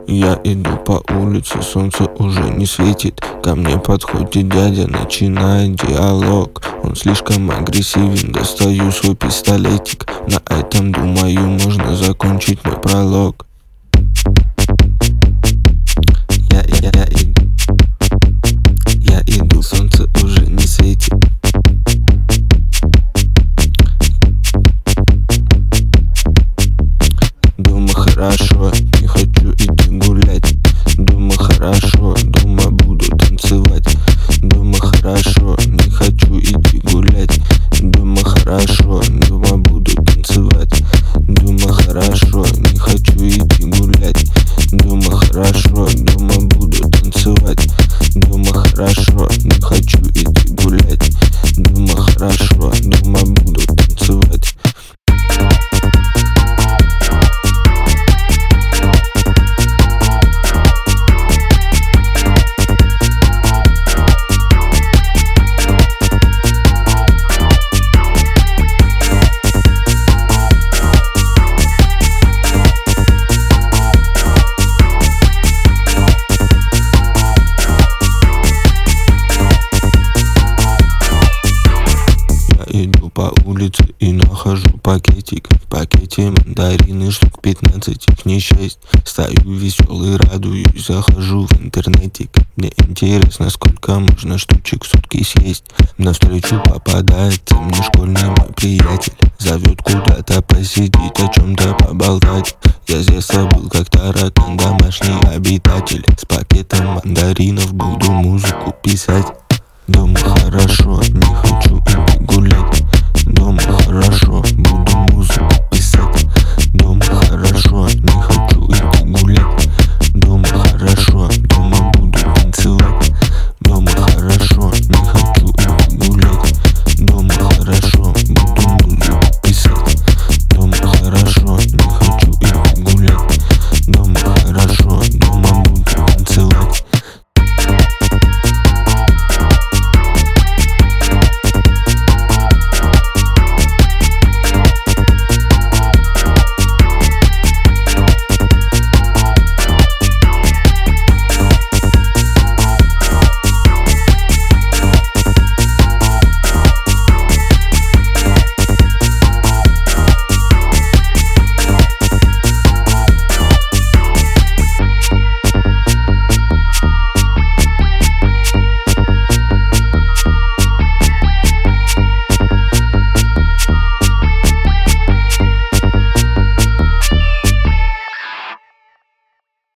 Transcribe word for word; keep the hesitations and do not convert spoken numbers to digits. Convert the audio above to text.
Я иду по улице, солнце уже не светит. Ко мне подходит дядя, начинает диалог. Он слишком агрессивен, достаю свой пистолетик. На этом, думаю, можно закончить мой пролог. Я, я, я, иду. Я иду, солнце уже не светит. Дома хорошо, не хочу идти гулять. Дома хорошо, дома буду танцевать. Дома хорошо, не хочу идти гулять. Дома хорошо, дома буду танцевать. Дома хорошо, не хочу идти гулять. Дома хорошо, дома буду танцевать. Дома хорошо, не хочу идти гулять. Дома хорошо, дома буду танцевать. Иду по улице и нахожу пакетик. В пакете мандарины штук пятнадцать, их не счесть. Стою веселый, радуюсь, захожу в интернетик. Мне интересно, сколько можно штучек в сутки съесть. Навстречу попадается мне школьный мой приятель. Зовет куда-то посидеть, о чем-то поболтать. Я здесь был как таракан, домашний обитатель. С пакетом мандаринов буду музыку писать. Дома хорошо, не хочу идти